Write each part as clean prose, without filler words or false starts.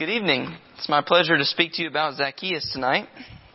Good evening. It's my pleasure to speak to you about Zacchaeus tonight.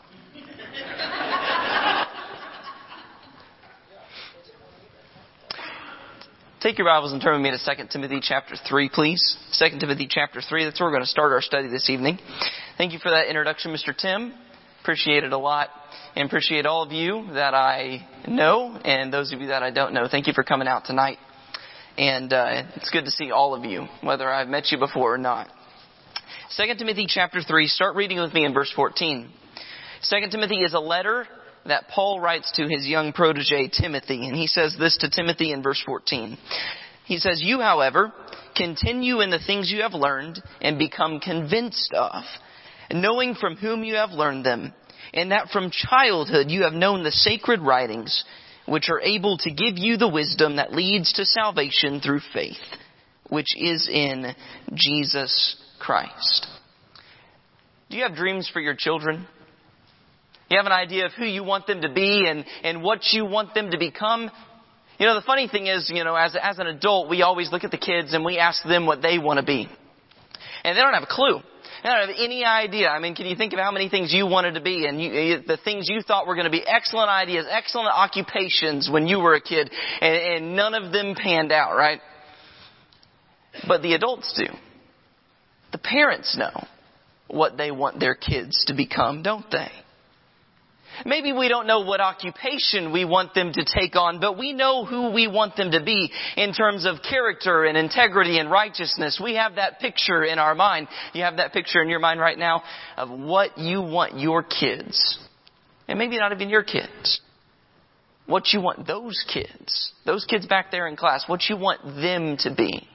Take your Bibles and turn with me to 2 Timothy chapter 3, please. 2 Timothy chapter 3, that's where we're going to start our study this evening. Thank you for that introduction, Mr. Tim. Appreciate it a lot. And appreciate all of you that I know and those of you that I don't know. Thank you for coming out tonight. And it's good to see all of you, whether I've met you before or not. 2 Timothy chapter 3, start reading with me in verse 14. 2 Timothy is a letter that Paul writes to his young protege, Timothy. And he says this to Timothy in verse 14. He says, "You, however, continue in the things you have learned and become convinced of, knowing from whom you have learned them, and that from childhood you have known the sacred writings, which are able to give you the wisdom that leads to salvation through faith, which is in Jesus Christ." Do you have dreams for your children? You have an idea of who you want them to be and what you want them to become? You know, the funny thing is, as an adult, we always look at the kids and we ask them what they want to be. And they don't have a clue. They don't have any idea. I mean, can you think of how many things you wanted to be and the things you thought were going to be excellent ideas, excellent occupations when you were a kid, and none of them panned out, right? But the adults do. The parents know what they want their kids to become, don't they? Maybe we don't know what occupation we want them to take on, but we know who we want them to be in terms of character and integrity and righteousness. We have that picture in our mind. You have that picture in your mind right now of what you want your kids, and maybe not even your kids, what you want those kids back there in class, what you want them to be.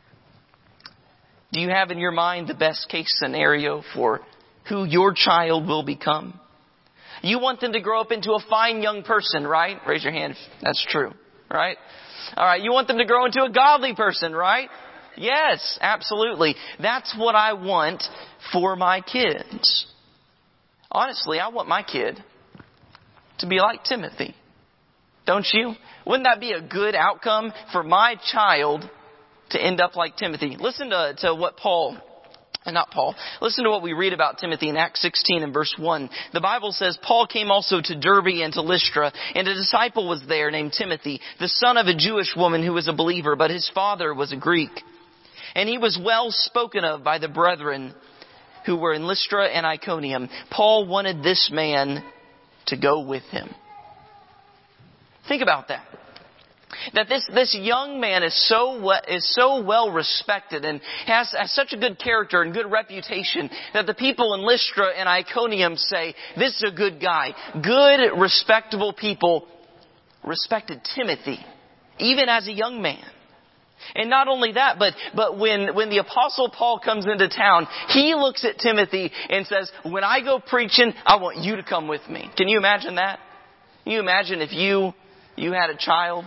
Do you have in your mind the best case scenario for who your child will become? You want them to grow up into a fine young person, right? Raise your hand if that's true, right? All right, you want them to grow into a godly person, right? Yes, absolutely. That's what I want for my kids. Honestly, I want my kid to be like Timothy. Don't you? Wouldn't that be a good outcome for my child to end up like Timothy? Listen to what Listen to what we read about Timothy in Acts 16 and verse 1. The Bible says, "Paul came also to Derbe and to Lystra, and a disciple was there named Timothy, the son of a Jewish woman who was a believer, but his father was a Greek. And he was well spoken of by the brethren who were in Lystra and Iconium. Paul wanted this man to go with him." Think about that. That this young man is so well respected and has such a good character and good reputation that the people in Lystra and Iconium say, this is a good guy. Good, respectable people respected Timothy, even as a young man. And not only that, but when the Apostle Paul comes into town, he looks at Timothy and says, when I go preaching, I want you to come with me. Can you imagine that? Can you imagine if you had a child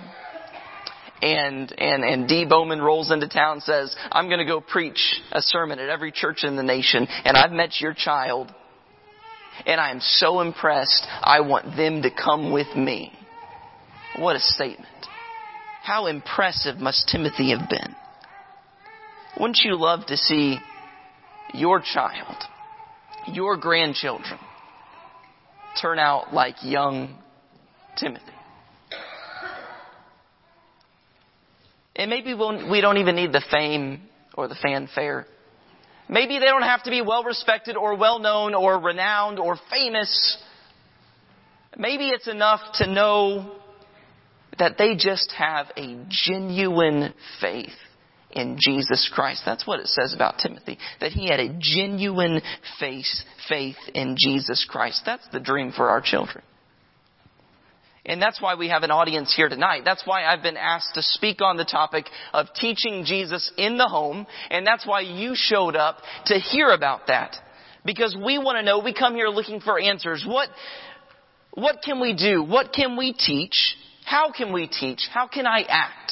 and D. Bowman rolls into town and says, I'm going to go preach a sermon at every church in the nation, and I've met your child, and I am so impressed, I want them to come with me. What a statement. How impressive must Timothy have been? Wouldn't you love to see your child, your grandchildren, turn out like young Timothy? And maybe we don't even need the fame or the fanfare. Maybe they don't have to be well respected or well known or renowned or famous. Maybe it's enough to know that they just have a genuine faith in Jesus Christ. That's what it says about Timothy, that he had a genuine faith in Jesus Christ. That's the dream for our children. And that's why we have an audience here tonight. That's why I've been asked to speak on the topic of teaching Jesus in the home. And that's why you showed up to hear about that. Because we want to know, we come here looking for answers. What can we do? What can we teach? How can we teach? How can I act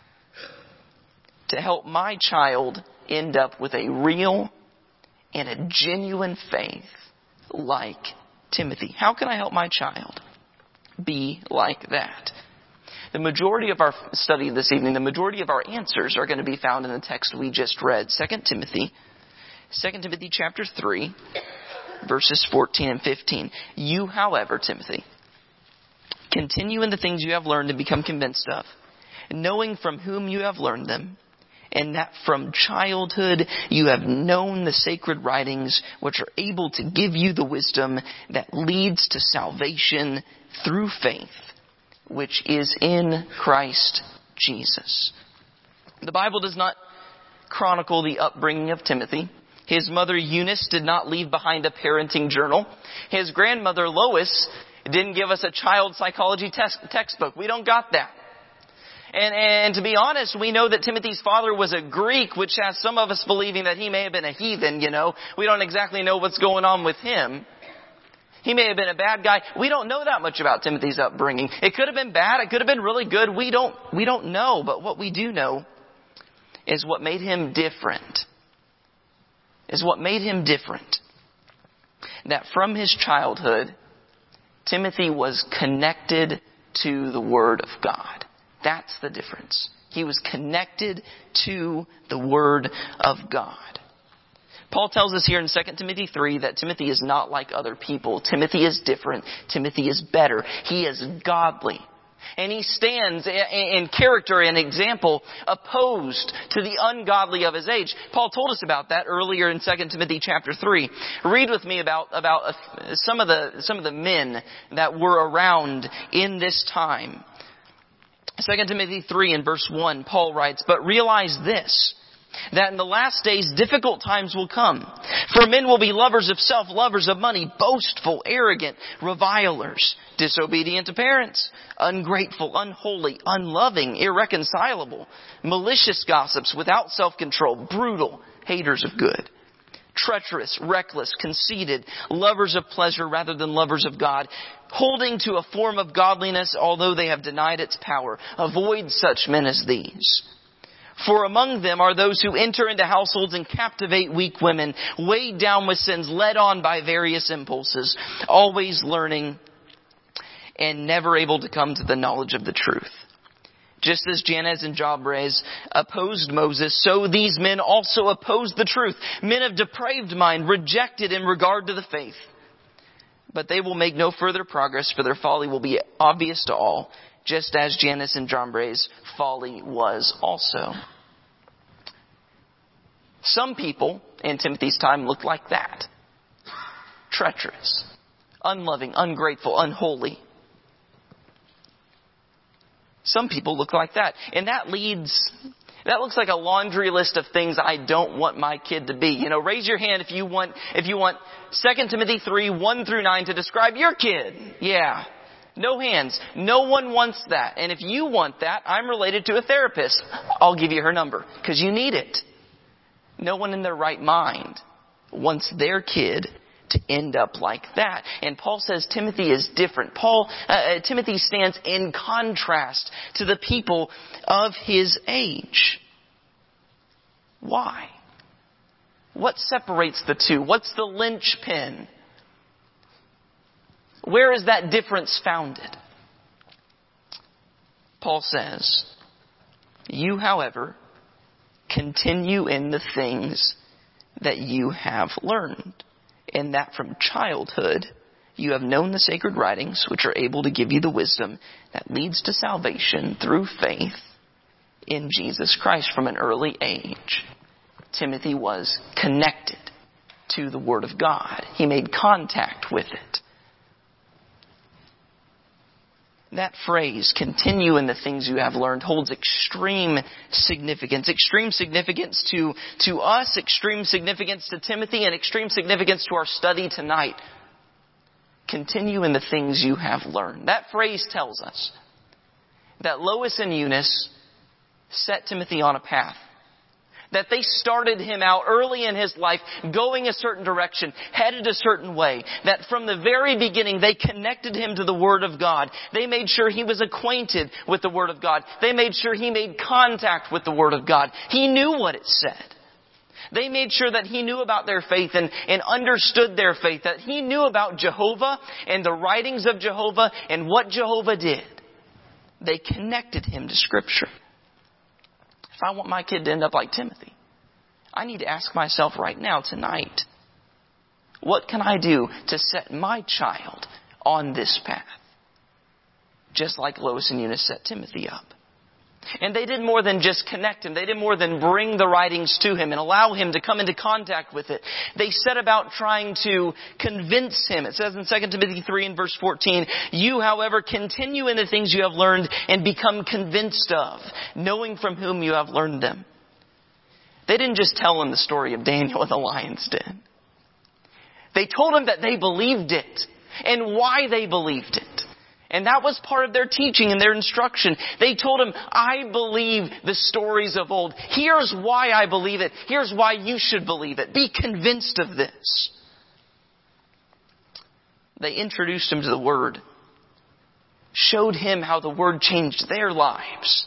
to help my child end up with a real and a genuine faith like Timothy? How can I help my child be like that? The majority of our study this evening, the majority of our answers are going to be found in the text we just read, 2 Timothy 2 Timothy chapter 3, verses 14 and 15. You, however, Timothy, continue in the things you have learned and become convinced of, knowing from whom you have learned them, and that from childhood you have known the sacred writings, which are able to give you the wisdom that leads to salvation through faith, which is in Christ Jesus. The Bible does not chronicle the upbringing of Timothy. His mother Eunice did not leave behind a parenting journal. His grandmother Lois didn't give us a child psychology textbook. We don't got that. And to be honest, we know that Timothy's father was a Greek, which has some of us believing that he may have been a heathen, We don't exactly know what's going on with him. He may have been a bad guy. We don't know that much about Timothy's upbringing. It could have been bad. It could have been really good. We don't know. But what we do know is what made him different. That from his childhood, Timothy was connected to the Word of God. That's the difference. He was connected to the Word of God. Paul tells us here in 2 Timothy 3 that Timothy is not like other people. Timothy is different. Timothy is better. He is godly. And he stands in character and example opposed to the ungodly of his age. Paul told us about that earlier in 2 Timothy chapter 3. Read with me about some of the men that were around in this time. 2 Timothy 3 and verse 1, Paul writes, "But realize this, that in the last days difficult times will come. For men will be lovers of self, lovers of money, boastful, arrogant, revilers, disobedient to parents, ungrateful, unholy, unloving, irreconcilable, malicious gossips, without self-control, brutal, haters of good, treacherous, reckless, conceited, lovers of pleasure rather than lovers of God, holding to a form of godliness although they have denied its power. Avoid such men as these. For among them are those who enter into households and captivate weak women, weighed down with sins, led on by various impulses, always learning and never able to come to the knowledge of the truth. Just as Jannes and Jambres opposed Moses, so these men also opposed the truth. Men of depraved mind, rejected in regard to the faith. But they will make no further progress, for their folly will be obvious to all, just as Jannes and Jambres' folly was also." Some people in Timothy's time looked like that. Treacherous, unloving, ungrateful, unholy. Some people look like that. And that looks like a laundry list of things I don't want my kid to be. Raise your hand if you want 2 Timothy 3, 1 through 9 to describe your kid. Yeah. No hands. No one wants that. And if you want that, I'm related to a therapist. I'll give you her number because you need it. No one in their right mind wants their kid to end up like that. And Paul says Timothy is different. Timothy stands in contrast to the people of his age. Why? What separates the two? What's the linchpin? Where is that difference founded? Paul says, "You, however, continue in the things that you have learned, and that from childhood you have known the sacred writings, which are able to give you the wisdom that leads to salvation through faith in Jesus Christ." From an early age, Timothy was connected to the Word of God. He made contact with it. That phrase, "continue in the things you have learned," holds extreme significance. Extreme significance to us, extreme significance to Timothy, and extreme significance to our study tonight. Continue in the things you have learned. That phrase tells us that Lois and Eunice set Timothy on a path. That they started him out early in his life, going a certain direction, headed a certain way. That from the very beginning, they connected him to the Word of God. They made sure he was acquainted with the Word of God. They made sure he made contact with the Word of God. He knew what it said. They made sure that he knew about their faith and understood their faith. That he knew about Jehovah and the writings of Jehovah and what Jehovah did. They connected him to Scripture. If I want my kid to end up like Timothy, I need to ask myself right now, tonight, what can I do to set my child on this path? Just like Lois and Eunice set Timothy up. And they did more than just connect him. They did more than bring the writings to him and allow him to come into contact with it. They set about trying to convince him. It says in 2 Timothy 3 and verse 14, you, however, continue in the things you have learned and become convinced of, knowing from whom you have learned them. They didn't just tell him the story of Daniel in the lion's den. They told him that they believed it and why they believed it. And that was part of their teaching and their instruction. They told him, I believe the stories of old. Here's why I believe it. Here's why you should believe it. Be convinced of this. They introduced him to the Word. Showed him how the Word changed their lives.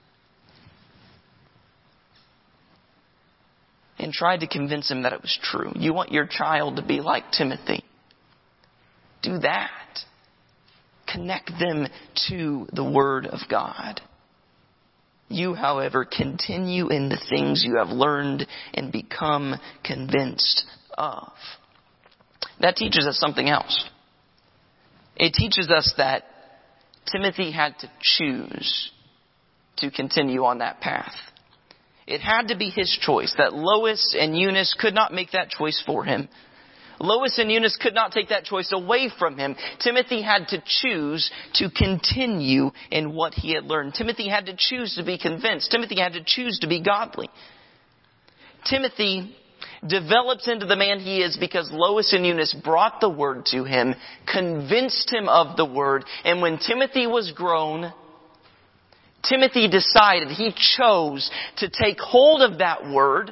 And tried to convince him that it was true. You want your child to be like Timothy. Do that. Connect them to the Word of God. You, however, continue in the things you have learned and become convinced of. That teaches us something else. It teaches us that Timothy had to choose to continue on that path. It had to be his choice. That Lois and Eunice could not make that choice for him. Lois and Eunice could not take that choice away from him. Timothy had to choose to continue in what he had learned. Timothy had to choose to be convinced. Timothy had to choose to be godly. Timothy develops into the man he is because Lois and Eunice brought the Word to him, convinced him of the Word, and when Timothy was grown, Timothy decided, he chose to take hold of that Word,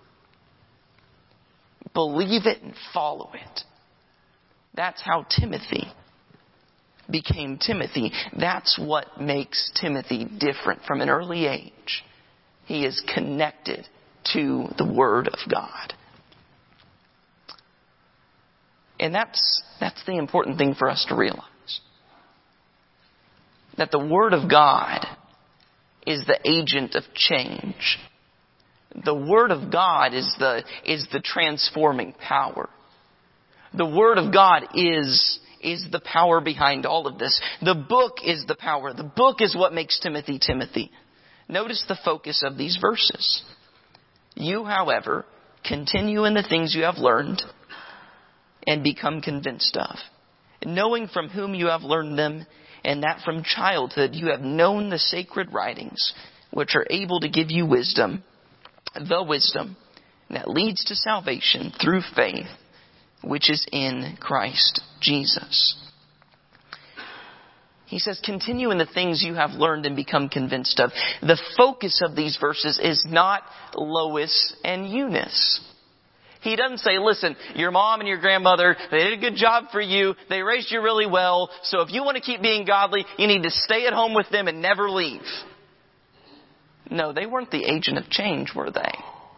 believe it and follow it. That's how Timothy became Timothy. That's what makes Timothy different from an early age. He is connected to the Word of God. And that's the important thing for us to realize. That the Word of God is the agent of change. The Word of God is the transforming power. The Word of God is the power behind all of this. The book is the power. The book is what makes Timothy Timothy. Notice the focus of these verses. You, however, continue in the things you have learned and become convinced of, knowing from whom you have learned them, and that from childhood you have known the sacred writings, which are able to give you wisdom, the wisdom that leads to salvation through faith, which is in Christ Jesus. He says, continue in the things you have learned and become convinced of. The focus of these verses is not Lois and Eunice. He doesn't say, listen, your mom and your grandmother, they did a good job for you. They raised you really well. So if you want to keep being godly, you need to stay at home with them and never leave. No, they weren't the agent of change, were they?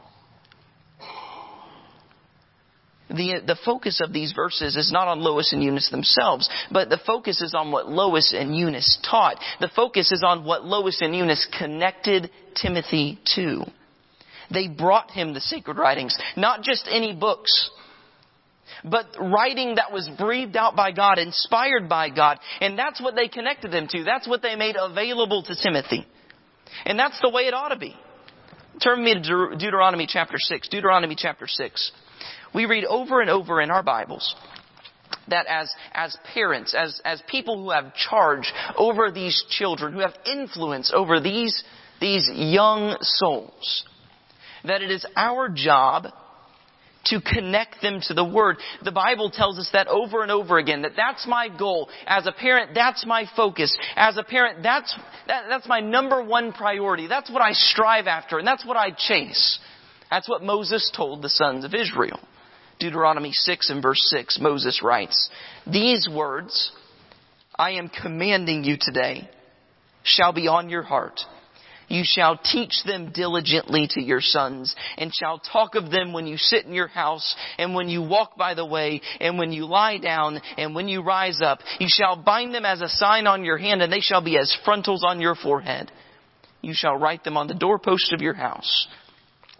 The focus of these verses is not on Lois and Eunice themselves, but the focus is on what Lois and Eunice taught. The focus is on what Lois and Eunice connected Timothy to. They brought him the sacred writings, not just any books, but writing that was breathed out by God, inspired by God. And that's what they connected him to. That's what they made available to Timothy. And that's the way it ought to be. Turn with me to Deuteronomy chapter 6. Deuteronomy chapter 6. We read over and over in our Bibles that as parents, as people who have charge over these children, who have influence over these young souls, that it is our job to connect them to the Word. The Bible tells us that over and over again, that's my goal. As a parent, that's my focus. As a parent, that's my number one priority. That's what I strive after, and that's what I chase. That's what Moses told the sons of Israel. Deuteronomy 6 and verse 6, Moses writes, "These words I am commanding you today shall be on your heart. You shall teach them diligently to your sons, and shall talk of them when you sit in your house, and when you walk by the way, and when you lie down, and when you rise up. You shall bind them as a sign on your hand, and they shall be as frontals on your forehead. You shall write them on the doorpost of your house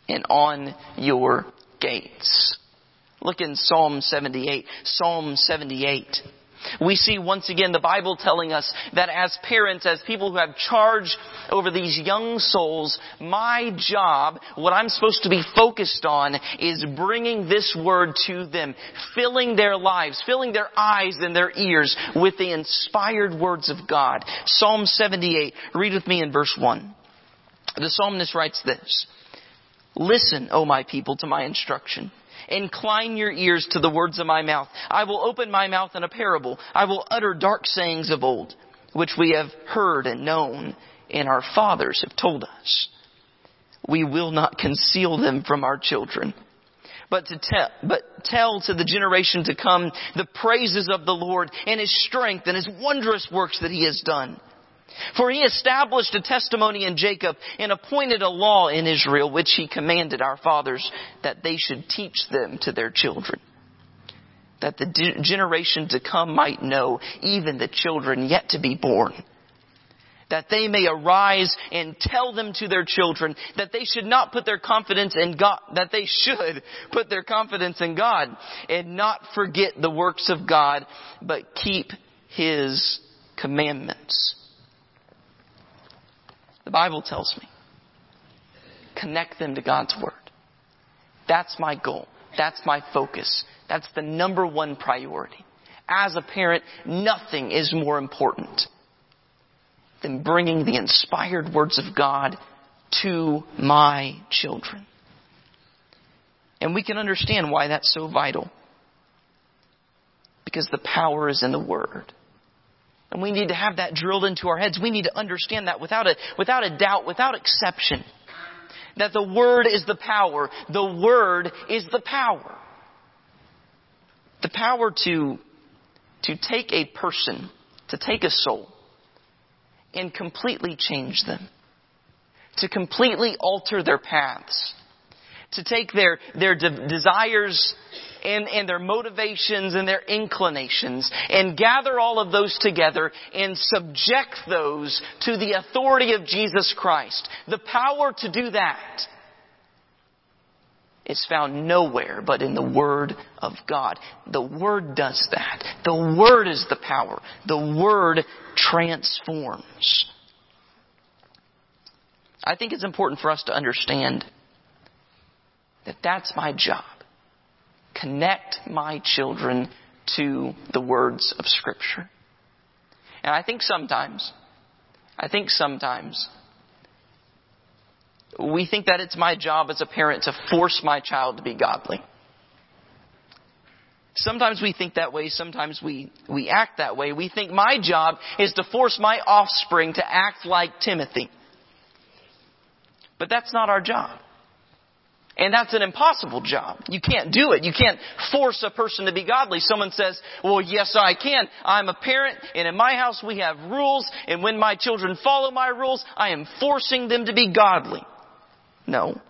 and on your gates. Look in Psalm 78. Psalm 78. We see once again the Bible telling us that as parents, as people who have charge over these young souls, my job, what I'm supposed to be focused on, is bringing this word to them, filling their lives, filling their eyes and their ears with the inspired words of God. Psalm 78, read with me in verse 1. The psalmist writes this: "Listen, O my people, to my instruction. Incline your ears to the words of my mouth. I will open my mouth in a parable. I will utter dark sayings of old, which we have heard and known, and our fathers have told us. We will not conceal them from our children, but tell to the generation to come the praises of the Lord and His strength and His wondrous works that He has done. For He established a testimony in Jacob and appointed a law in Israel, which He commanded our fathers, that they should teach them to their children, that the generation to come might know, even the children yet to be born, that they may arise and tell them to their children, that they should put their confidence in God and not forget the works of God, but keep His commandments." The Bible tells me, connect them to God's Word. That's my goal. That's my focus. That's the number one priority. As a parent, nothing is more important than bringing the inspired words of God to my children. And we can understand why that's so vital. Because the power is in the Word. And we need to have that drilled into our heads. We need to understand that without a doubt, without exception. That the Word is the power. The Word is the power. The power to take a person, to take a soul, and completely change them. To completely alter their paths. To take their desires and their motivations and their inclinations and gather all of those together and subject those to the authority of Jesus Christ. The power to do that is found nowhere but in the Word of God. The Word does that. The Word is the power. The Word transforms. I think it's important for us to understand that that's my job. Connect my children to the words of Scripture. And I think sometimes we think that it's my job as a parent to force my child to be godly. Sometimes we think that way. Sometimes we act that way. We think my job is to force my offspring to act like Timothy. But that's not our job. And that's an impossible job. You can't do it. You can't force a person to be godly. Someone says, well, yes, I can. I'm a parent, and in my house we have rules, and when my children follow my rules, I am forcing them to be godly. No.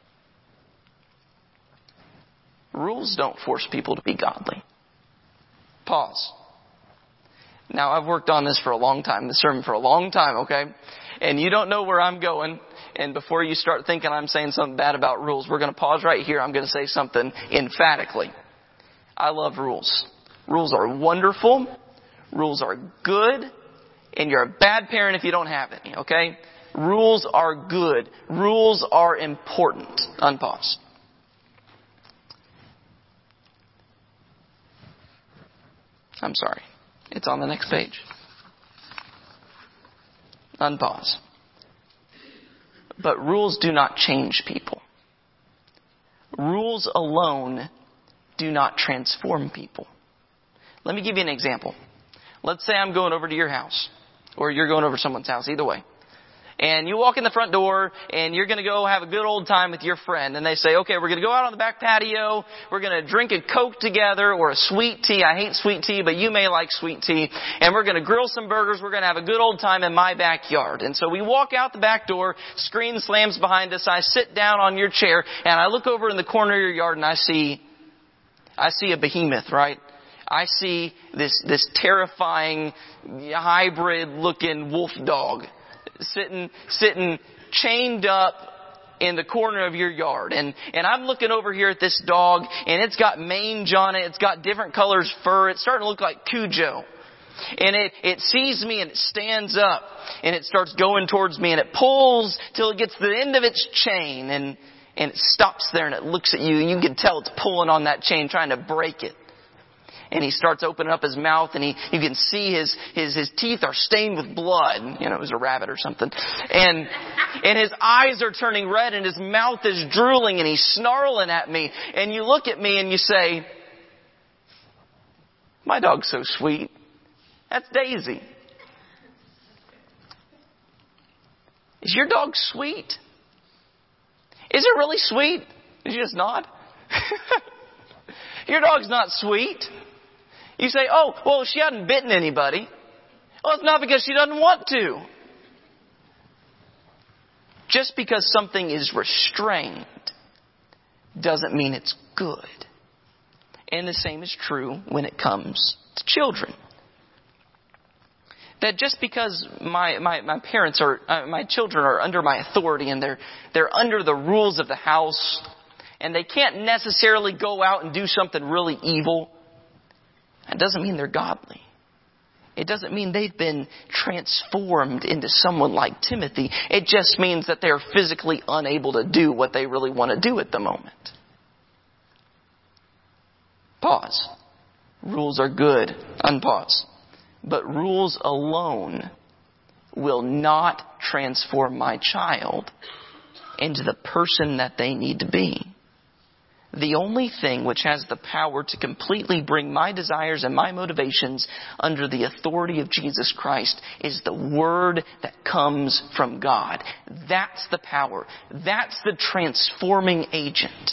Rules don't force people to be godly. Pause. Now, I've worked on this for a long time, the sermon for a long time, okay? And you don't know where I'm going. And before you start thinking I'm saying something bad about rules, we're going to pause right here. I'm going to say something emphatically. I love rules. Rules are wonderful. Rules are good. And you're a bad parent if you don't have any, okay? Rules are good. Rules are important. Unpause. I'm sorry. It's on the next page. Unpause. But rules do not change people. Rules alone do not transform people. Let me give you an example. Let's say I'm going over to your house, or you're going over to someone's house, either way. And you walk in the front door, and you're going to go have a good old time with your friend. And they say, okay, we're going to go out on the back patio. We're going to drink a Coke together or a sweet tea. I hate sweet tea, but you may like sweet tea. And we're going to grill some burgers. We're going to have a good old time in my backyard. And so we walk out the back door. Screen slams behind us. I sit down on your chair, and I look over in the corner of your yard, and I see a behemoth, right? I see this terrifying hybrid looking wolf dog sitting chained up in the corner of your yard. And I'm looking over here at this dog, and it's got mange on it. It's got different colors fur. It's starting to look like Cujo. And it sees me and it stands up and it starts going towards me and it pulls till it gets to the end of its chain and it stops there and it looks at you and you can tell it's pulling on that chain trying to break it. And he starts opening up his mouth and you can see his teeth are stained with blood. You know, it was a rabbit or something. And his eyes are turning red and his mouth is drooling and he's snarling at me. And you look at me and you say, my dog's so sweet. That's Daisy. Is your dog sweet? Is it really sweet? Did you just nod? Your dog's not sweet. You say, oh, well, she hadn't bitten anybody. Well, it's not because she doesn't want to. Just because something is restrained doesn't mean it's good. And the same is true when it comes to children. That just because my parents are, my children are under my authority and they're under the rules of the house and they can't necessarily go out and do something really evil, that doesn't mean they're godly. It doesn't mean they've been transformed into someone like Timothy. It just means that they're physically unable to do what they really want to do at the moment. Pause. Rules are good. Unpause. But rules alone will not transform my child into the person that they need to be. The only thing which has the power to completely bring my desires and my motivations under the authority of Jesus Christ is the Word that comes from God. That's the power. That's the transforming agent.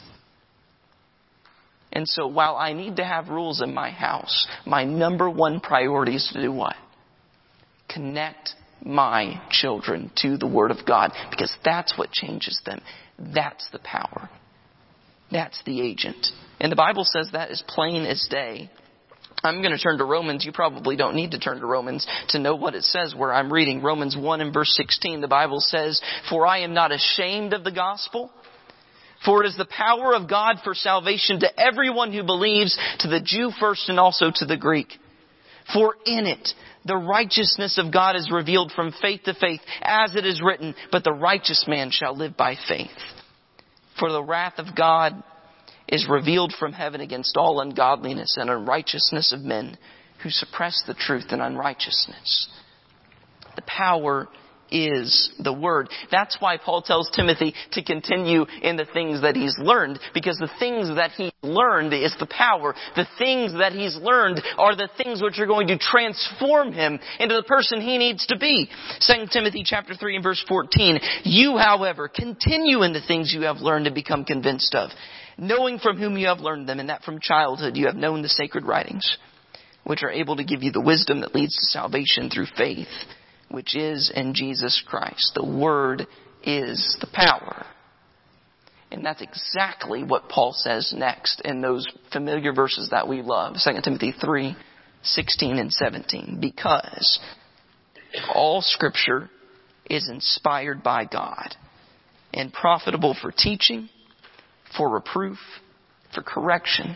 And so while I need to have rules in my house, my number one priority is to do what? Connect my children to the Word of God, because that's what changes them. That's the power. That's the agent. And the Bible says that as plain as day. I'm going to turn to Romans. You probably don't need to turn to Romans to know what it says where I'm reading. Romans 1 and verse 16, the Bible says, "For I am not ashamed of the gospel, for it is the power of God for salvation to everyone who believes, to the Jew first and also to the Greek. For in it the righteousness of God is revealed from faith to faith, as it is written, but the righteous man shall live by faith. For the wrath of God is revealed from heaven against all ungodliness and unrighteousness of men who suppress the truth in unrighteousness." The power is the Word. That's why Paul tells Timothy to continue in the things that he's learned, because the things that he learned is the power. The things that he's learned are the things which are going to transform him into the person he needs to be. 2 Timothy chapter 3 and verse 14, "You, however, continue in the things you have learned and become convinced of, knowing from whom you have learned them, and that from childhood you have known the sacred writings, which are able to give you the wisdom that leads to salvation through faith, which is in Jesus Christ." The Word is the power. And that's exactly what Paul says next in those familiar verses that we love. 2 Timothy 3, 16 and 17. "Because all Scripture is inspired by God and profitable for teaching, for reproof, for correction,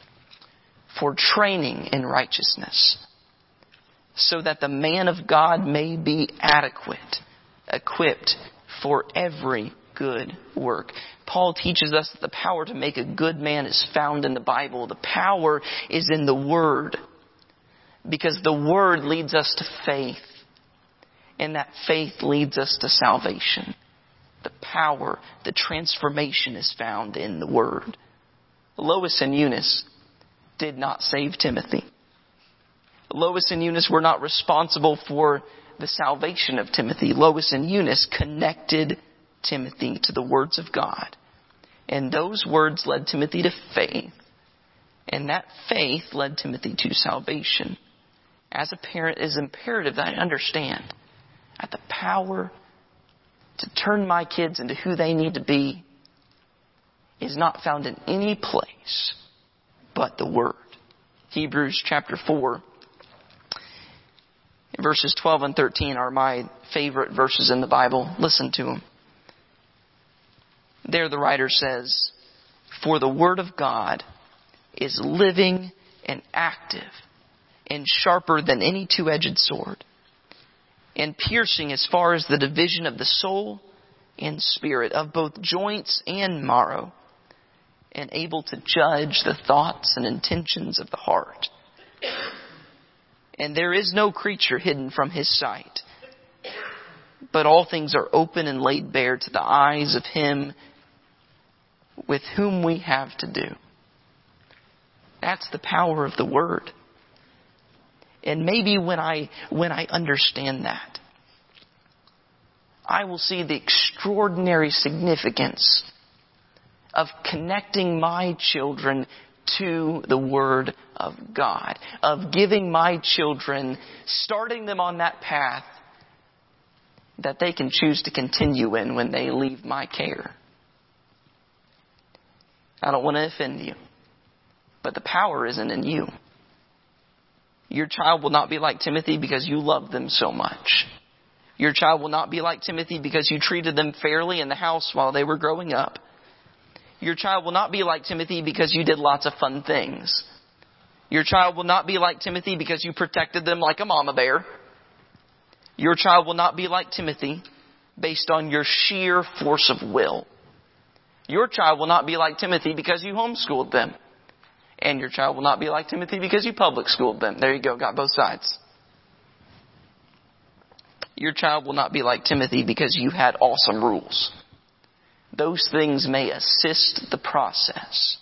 for training in righteousness, so that the man of God may be adequate, equipped for every good work." Paul teaches us that the power to make a good man is found in the Bible. The power is in the Word, because the Word leads us to faith, and that faith leads us to salvation. The power, the transformation is found in the Word. Lois and Eunice did not save Timothy. Lois and Eunice were not responsible for the salvation of Timothy. Lois and Eunice connected Timothy to the words of God. And those words led Timothy to faith. And that faith led Timothy to salvation. As a parent, it is imperative that I understand that the power to turn my kids into who they need to be is not found in any place but the Word. Hebrews chapter 4. Verses 12 and 13 are my favorite verses in the Bible. Listen to them. There the writer says, "For the word of God is living and active and sharper than any two-edged sword, and piercing as far as the division of the soul and spirit, of both joints and marrow, and able to judge the thoughts and intentions of the heart. And there is no creature hidden from His sight, but all things are open and laid bare to the eyes of Him with whom we have to do." That's the power of the Word. And maybe when I understand that, I will see the extraordinary significance of connecting my children to the Word of God, of giving my children, starting them on that path that they can choose to continue in when they leave my care. I don't want to offend you, but the power isn't in you. Your child will not be like Timothy because you love them so much. Your child will not be like Timothy because you treated them fairly in the house while they were growing up. Your child will not be like Timothy because you did lots of fun things. Your child will not be like Timothy because you protected them like a mama bear. Your child will not be like Timothy based on your sheer force of will. Your child will not be like Timothy because you homeschooled them. And your child will not be like Timothy because you public schooled them. There you go, got both sides. Your child will not be like Timothy because you had awesome rules. Those things may assist the process,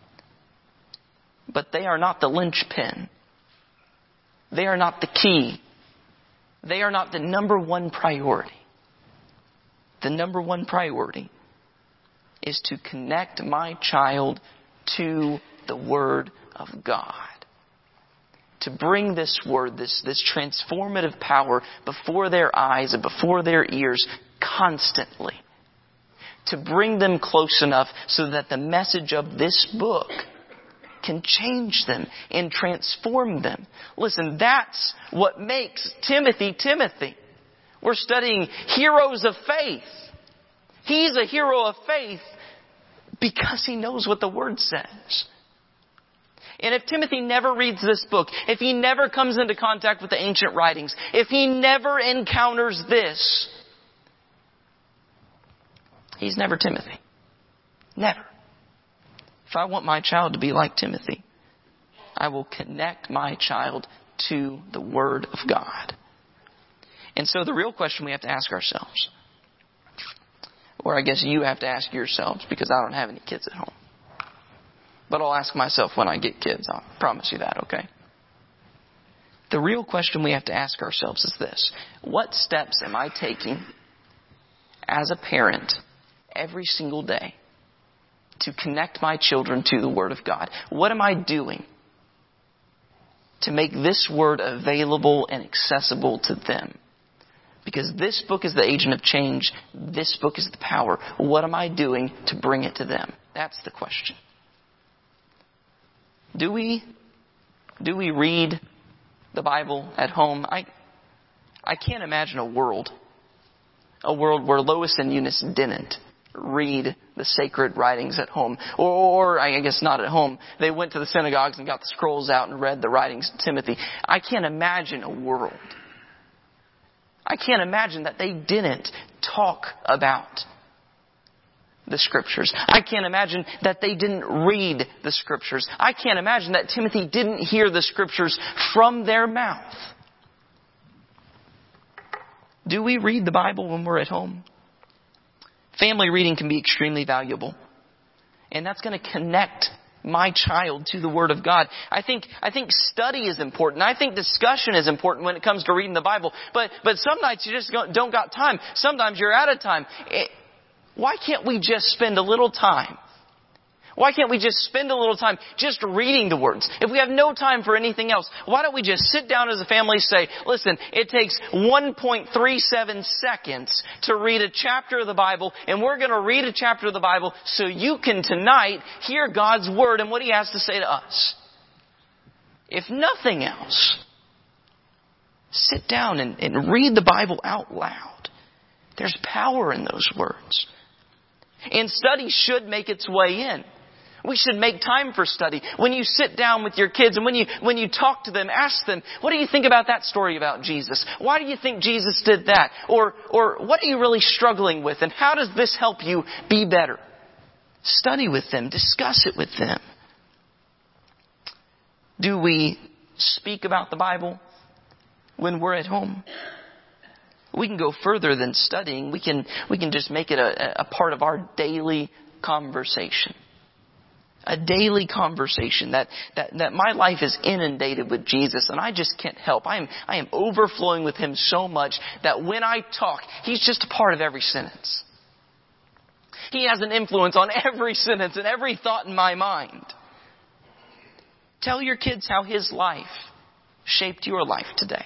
but they are not the linchpin. They are not the key. They are not the number one priority. The number one priority is to connect my child to the Word of God. To bring this Word, this transformative power before their eyes and before their ears constantly. To bring them close enough so that the message of this book can change them and transform them. Listen, that's what makes Timothy, Timothy. We're studying heroes of faith. He's a hero of faith because he knows what the Word says. And if Timothy never reads this book, if he never comes into contact with the ancient writings, if he never encounters this, he's never Timothy. Never. If I want my child to be like Timothy, I will connect my child to the Word of God. And so the real question we have to ask ourselves, or I guess you have to ask yourselves, because I don't have any kids at home. But I'll ask myself when I get kids. I'll promise you that, okay? The real question we have to ask ourselves is this: what steps am I taking as a parent every single day to connect my children to the Word of God? What am I doing to make this Word available and accessible to them? Because this book is the agent of change. This book is the power. What am I doing to bring it to them? That's the question. Do we read the Bible at home? I can't imagine a world where Lois and Eunice didn't read the sacred writings at home. Or I guess not at home. They went to the synagogues and got the scrolls out and read the writings of Timothy. I can't imagine a world. I can't imagine that they didn't talk about the Scriptures. I can't imagine that they didn't read the Scriptures. I can't imagine that Timothy didn't hear the Scriptures from their mouth. Do we read the Bible when we're at home? Family reading can be extremely valuable. And that's going to connect my child to the Word of God. I think study is important. I think discussion is important when it comes to reading the Bible. But some nights you just don't got time. Sometimes you're out of time. Why can't we just spend a little time? Why can't we just spend a little time just reading the words? If we have no time for anything else, why don't we just sit down as a family and say, listen, it takes 1.37 seconds to read a chapter of the Bible, and we're going to read a chapter of the Bible so you can tonight hear God's Word and what He has to say to us. If nothing else, sit down and read the Bible out loud. There's power in those words. And study should make its way in. We should make time for study. When you sit down with your kids and when you talk to them, ask them, what do you think about that story about Jesus? Why do you think Jesus did that? Or what are you really struggling with? And how does this help you be better? Study with them. Discuss it with them. Do we speak about the Bible when we're at home? We can go further than studying. We can just make it a part of our daily conversation. A daily conversation that my life is inundated with Jesus and I just can't help. I am overflowing with Him so much that when I talk, He's just a part of every sentence. He has an influence on every sentence and every thought in my mind. Tell your kids how His life shaped your life today.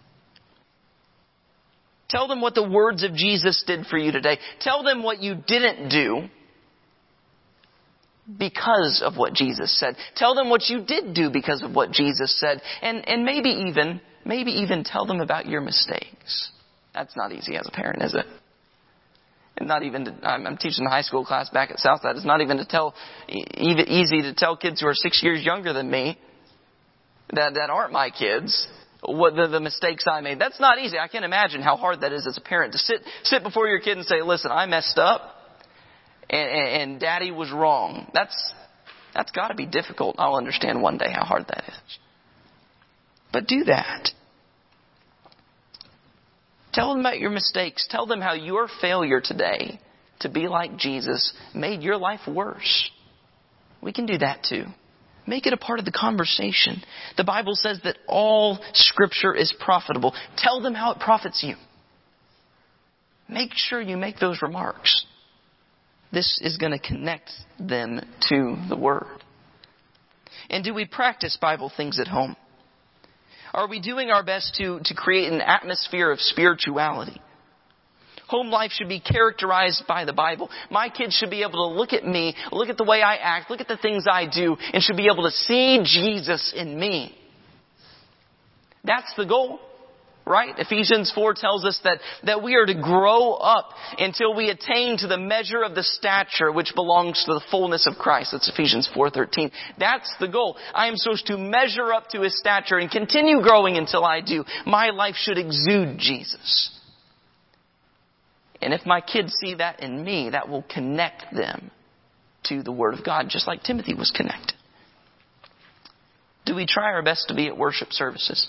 Tell them what the words of Jesus did for you today. Tell them what you didn't do because of what Jesus said. Tell them what you did do because of what Jesus said. And maybe even tell them about your mistakes. That's not easy as a parent, is it? And not even I'm teaching the high school class back at Southside. It's not even easy to tell kids who are 6 years younger than me that aren't my kids what the mistakes I made. That's not easy. I can't imagine how hard that is as a parent to sit before your kid and say, listen, I messed up. And Daddy was wrong. That's got to be difficult. I'll understand one day how hard that is. But do that. Tell them about your mistakes. Tell them how your failure today to be like Jesus made your life worse. We can do that too. Make it a part of the conversation. The Bible says that all Scripture is profitable. Tell them how it profits you. Make sure you make those remarks. This is going to connect them to the Word. And do we practice Bible things at home? Are we doing our best to create an atmosphere of spirituality? Home life should be characterized by the Bible. My kids should be able to look at me, look at the way I act, look at the things I do, and should be able to see Jesus in me. That's the goal. Right? Ephesians 4 tells us that we are to grow up until we attain to the measure of the stature which belongs to the fullness of Christ. That's Ephesians 4:13. That's the goal. I am supposed to measure up to His stature and continue growing until I do. My life should exude Jesus. And if my kids see that in me, that will connect them to the Word of God, just like Timothy was connected. Do we try our best to be at worship services?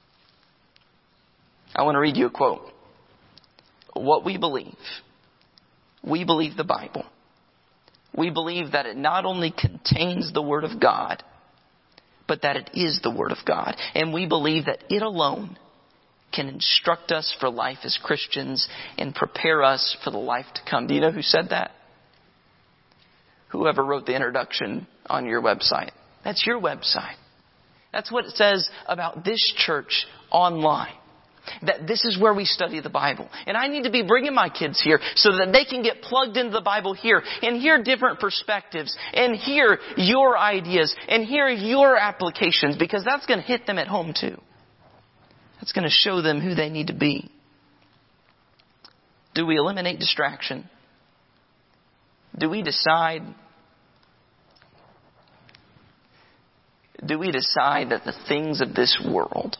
I want to read you a quote. What we believe the Bible. We believe that it not only contains the Word of God, but that it is the Word of God. And we believe that it alone can instruct us for life as Christians and prepare us for the life to come. Do you know who said that? Whoever wrote the introduction on your website. That's your website. That's what it says about this church online. That this is where we study the Bible. And I need to be bringing my kids here so that they can get plugged into the Bible here and hear different perspectives and hear your ideas and hear your applications, because that's going to hit them at home too. That's going to show them who they need to be. Do we eliminate distraction? Do we decide that the things of this world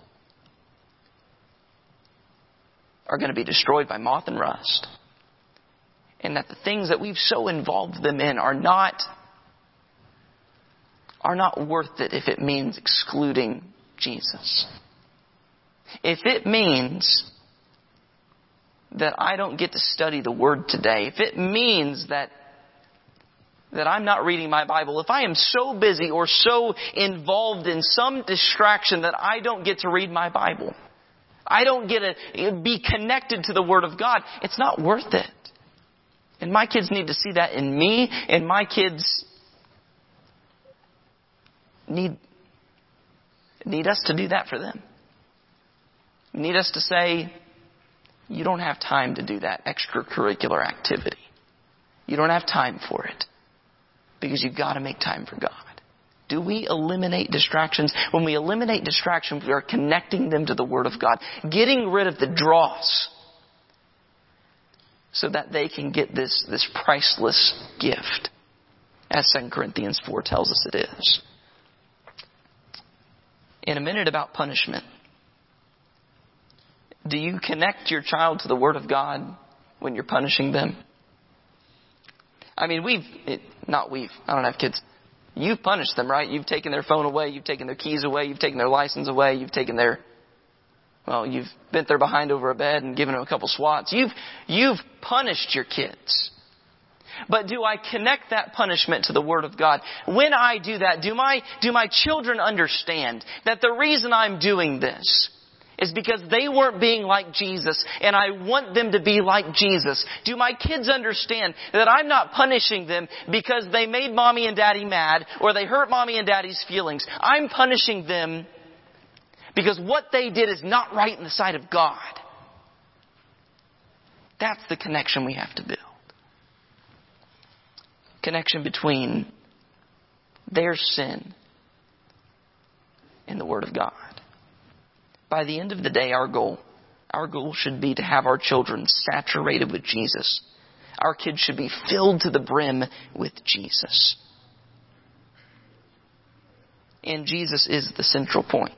are going to be destroyed by moth and rust, and that the things that we've so involved them in are not worth it if it means excluding Jesus? If it means that I don't get to study the Word today, if it means that I'm not reading my Bible, if I am so busy or so involved in some distraction that I don't get to read my Bible, I don't get to be connected to the Word of God, it's not worth it. And my kids need to see that in me, and my kids need us to do that for them. Need us to say, you don't have time to do that extracurricular activity. You don't have time for it, because you've got to make time for God. Do we eliminate distractions? When we eliminate distractions, we are connecting them to the Word of God, getting rid of the dross. so that they can get this priceless gift, as 2 Corinthians 4 tells us it is. In a minute, about punishment. Do you connect your child to the Word of God when you're punishing them? I mean, I don't have kids. You've punished them, right? You've taken their phone away. You've taken their keys away. You've taken their license away. You've bent their behind over a bed and given them a couple swats. You've punished your kids. But do I connect that punishment to the Word of God? When I do that, do my children understand that the reason I'm doing this is because they weren't being like Jesus, and I want them to be like Jesus? Do my kids understand that I'm not punishing them because they made mommy and daddy mad or they hurt mommy and daddy's feelings? I'm punishing them because what they did is not right in the sight of God. That's the connection we have to build. Connection between their sin and the Word of God. By the end of the day, our goal should be to have our children saturated with Jesus. Our kids should be filled to the brim with Jesus. And Jesus is the central point.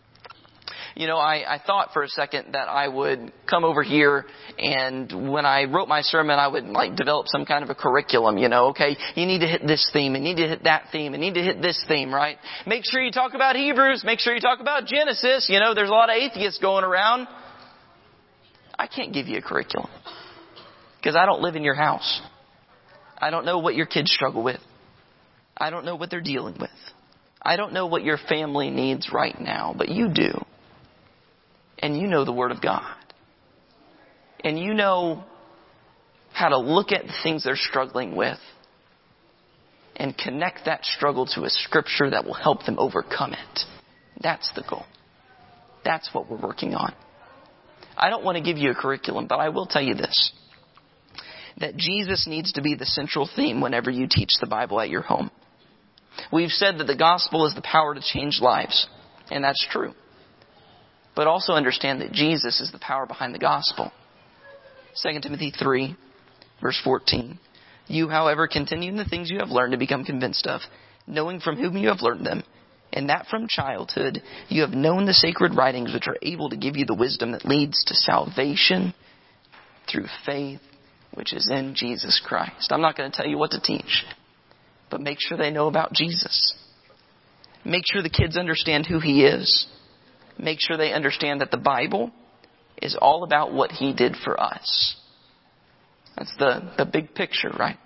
I thought for a second that I would come over here and when I wrote my sermon, I would develop some kind of a curriculum, okay, you need to hit this theme, and you need to hit that theme, and you need to hit this theme, right? Make sure you talk about Hebrews, make sure you talk about Genesis, there's a lot of atheists going around. I can't give you a curriculum because I don't live in your house. I don't know what your kids struggle with. I don't know what they're dealing with. I don't know what your family needs right now, but you do. And you know the Word of God. And you know how to look at the things they're struggling with and connect that struggle to a scripture that will help them overcome it. That's the goal. That's what we're working on. I don't want to give you a curriculum, but I will tell you this. That Jesus needs to be the central theme whenever you teach the Bible at your home. We've said that the gospel is the power to change lives. And that's true. But also understand that Jesus is the power behind the gospel. 2 Timothy 3, verse 14. You, however, continue in the things you have learned to become convinced of, knowing from whom you have learned them, and that from childhood you have known the sacred writings which are able to give you the wisdom that leads to salvation through faith, which is in Jesus Christ. I'm not going to tell you what to teach, but make sure they know about Jesus. Make sure the kids understand who He is. Make sure they understand that the Bible is all about what He did for us. That's the big picture, right?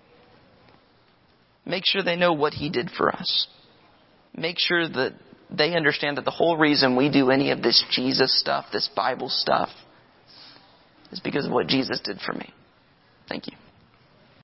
Make sure they know what He did for us. Make sure that they understand that the whole reason we do any of this Jesus stuff, this Bible stuff, is because of what Jesus did for me. Thank you.